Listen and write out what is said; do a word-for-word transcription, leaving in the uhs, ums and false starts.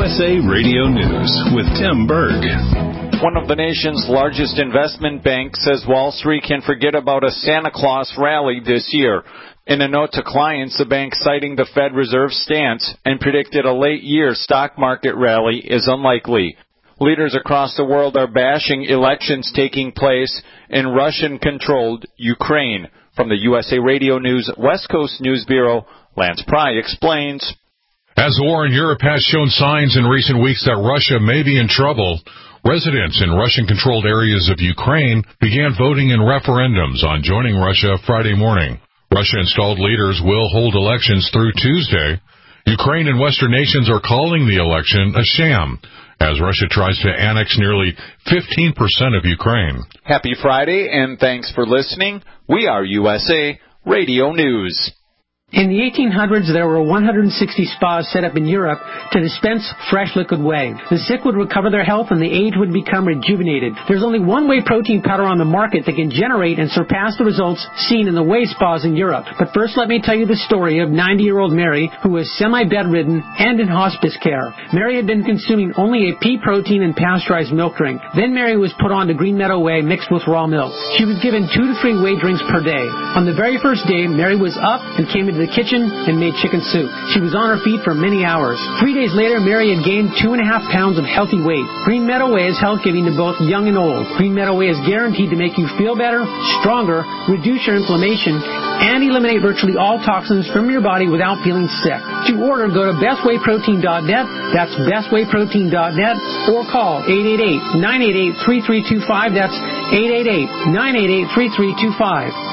U S A Radio News with Tim Berg. One of the nation's largest investment banks says Wall Street can forget about a Santa Claus rally this year. In a note to clients, the bank citing the Fed Reserve stance and predicted a late-year stock market rally is unlikely. Leaders across the world are bashing elections taking place in Russian-controlled Ukraine. From the U S A Radio News West Coast News Bureau, Lance Pry explains. As the war in Europe has shown signs in recent weeks that Russia may be in trouble, residents in Russian-controlled areas of Ukraine began voting in referendums on joining Russia Friday morning. Russia-installed leaders will hold elections through Tuesday. Ukraine and Western nations are calling the election a sham, as Russia tries to annex nearly fifteen percent of Ukraine. Happy Friday, and thanks for listening. We are U S A Radio News. In the eighteen hundreds, there were one hundred sixty spas set up in Europe to dispense fresh liquid whey. The sick would recover their health and the aged would become rejuvenated. There's only one whey protein powder on the market that can generate and surpass the results seen in the whey spas in Europe. But first, let me tell you the story of ninety-year-old Mary, who was semi-bedridden and in hospice care. Mary had been consuming only a pea protein and pasteurized milk drink. Then Mary was put on to Green Meadow Whey mixed with raw milk. She was given two to three whey drinks per day. On the very first day, Mary was up and came into the kitchen and made chicken soup. She was on her feet for many hours. Three days later, Mary had gained two and a half pounds of healthy weight. Green Meadow Whey is health-giving to both young and old. Green Meadow Whey is guaranteed to make you feel better, stronger, reduce your inflammation, and eliminate virtually all toxins from your body without feeling sick. To order, go to best whey protein dot net. That's best whey protein dot net, or call eight eight eight, nine eight eight, three three two five. That's eight eight eight, nine eight eight, three three two five.